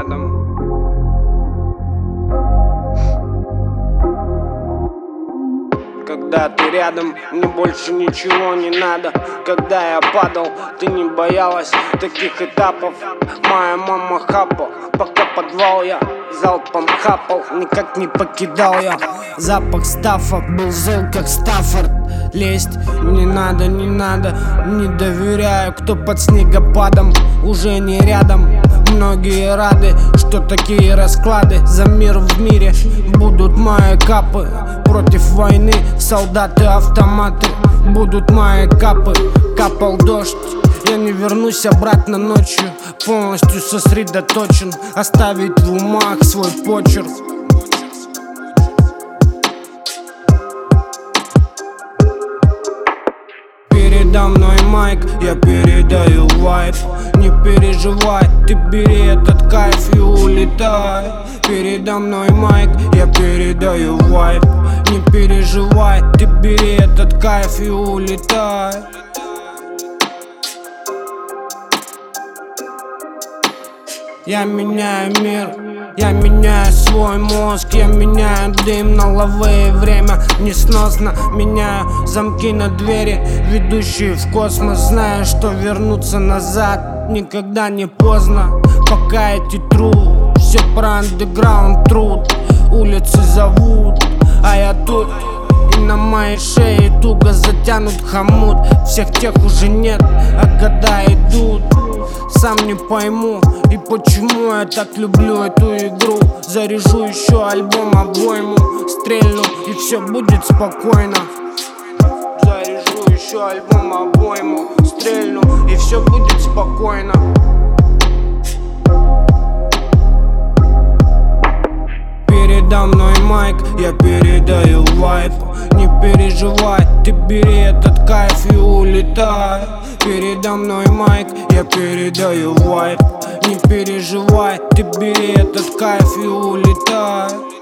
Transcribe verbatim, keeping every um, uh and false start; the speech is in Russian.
рядом. Когда ты рядом, мне больше ничего не надо. Когда я падал, ты не боялась таких этапов. Моя мама хапа, пока подвал я залпом хапал, никак не покидал я. Запах стафа был зол, как Стаффорд. Лезть не надо, не надо, не доверяю, кто под снегопадом уже не рядом. Многие рады, что такие расклады за мир в мире будут мои капы. Против войны солдаты, автоматы будут мои капы. Капал дождь, я не вернусь обратно ночью. Полностью сосредоточен, оставить в умах свой почерк. Передо мной майк, я передаю вайб. Не переживай, ты бери этот кайф и улетай. Передо мной майк, я передаю вайб. Не переживай, ты бери этот кайф и улетай. Я меняю мир, я меняю свой мозг, я меняю дым на лавы, время несносно. Меняю замки на двери, ведущие в космос. Знаю, что вернуться назад никогда не поздно. Пока эти тру, все про андеграунд труд. Улицы зовут, а я тут. И на моей шее туго затянут хомут. Всех тех уже нет, а года идут. Сам не пойму, и почему я так люблю эту игру. Заряжу еще альбом, обойму, стрельну, и все будет спокойно. Заряжу еще альбом, обойму, стрельну, и все будет спокойно. Передо мной майк, я передаю вайб. Не переживай, ты бери этот кайф и улетай. Передо мной майк, я передаю вайб. Не переживай, ты бери этот кайф и улетай.